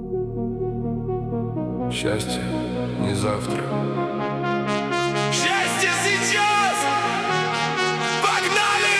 Счастье не завтра. Счастье сейчас! Погнали!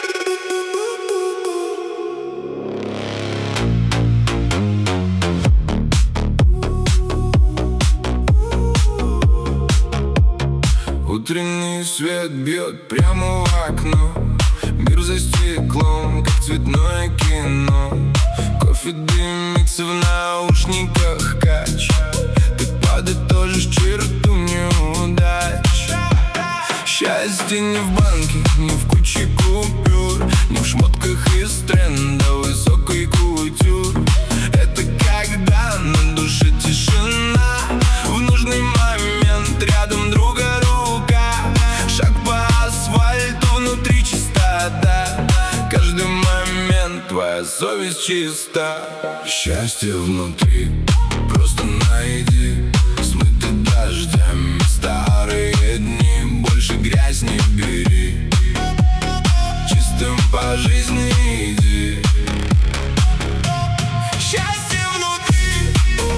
Утренний свет бьет прямо в окно. Мир за стеклом, как цветное кино. Кофе дымится в наушниках, кач. Ты подытожишь черту неудач. Счастье не в банке, не в куче купюр, не в шмотках из тренда высокой кутюр. Это когда на душе тишина, в нужный момент рядом друга рука. Шаг по асфальту, внутри чистота. Каждый момент твоя совесть чиста. Счастье внутри, просто найди. Смыты дождями старые дни, больше грязь не бери. Чистым по жизни иди. Счастье внутри,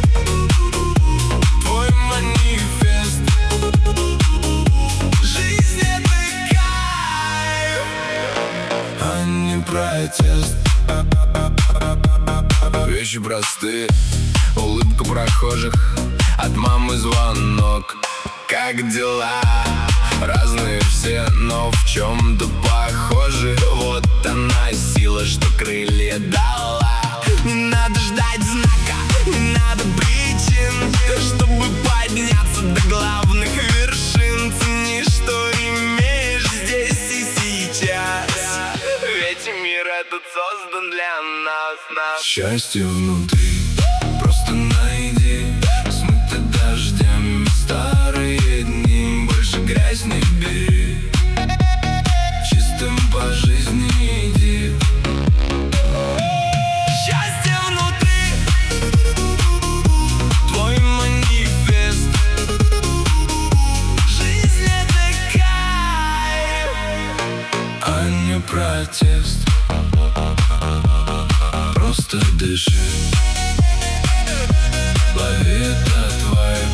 твой манифест. Жизнь — это кайф, а не протест. Вещи простые, улыбка прохожих, от мамы звонок. Как дела? Разные все, но в чем-то похожи. Вот она сила, что крылья дала. Не надо ждать знака, не надо причин, чтобы подняться до главных вершин. Цени, что имеешь здесь и сейчас, ведь мир этот создан для нас. Счастье внутри, просто найди. Смыты дождями старые дни, больше грязь не бери. Чистым по жизни иди. Счастье внутри, твой манифест. Жизнь — это кайф, а не протест. Просто дыши, лови это твое.